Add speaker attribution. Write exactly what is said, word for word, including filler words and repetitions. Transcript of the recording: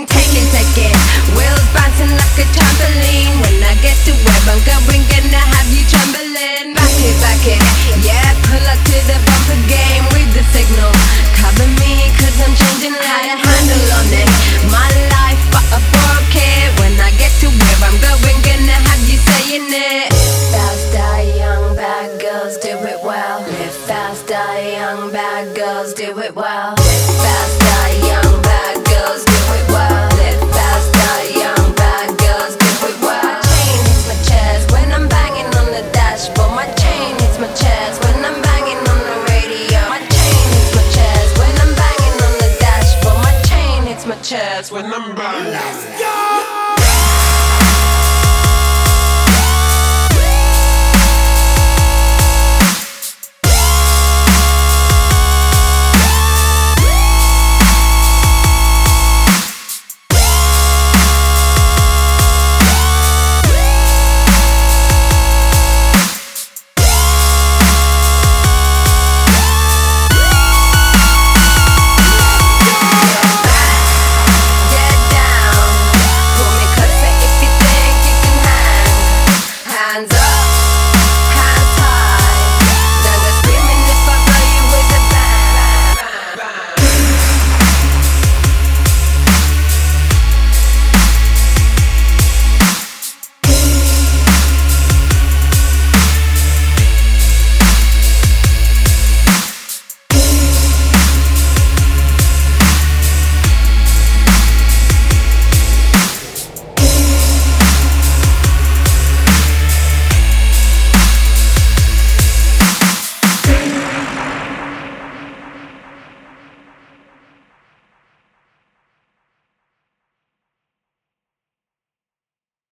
Speaker 1: take it, take it. Wheels bouncing like a trampoline. When I get to where I'm going, gonna have you trembling. Back it, back it, yeah, pull up to the bumper game with the signal. Cover me, cause I'm changing light. Had a handle on it, my life, but I broke it. When I get to where I'm going, gonna have you saying it. Fast, die young, bad girls, do it well. Live fast, die young, bad girls, do it well. Live fast, die young, bad girls, do it well. Live fast, die young, bad girls, do it well. My chain hits my chest when I'm banging on the dashboard. My chain hits my chest when I'm banging on the radio. My chain hits my chest when I'm banging on the dashboard. My chain hits my chest when I'm banging. Let's go!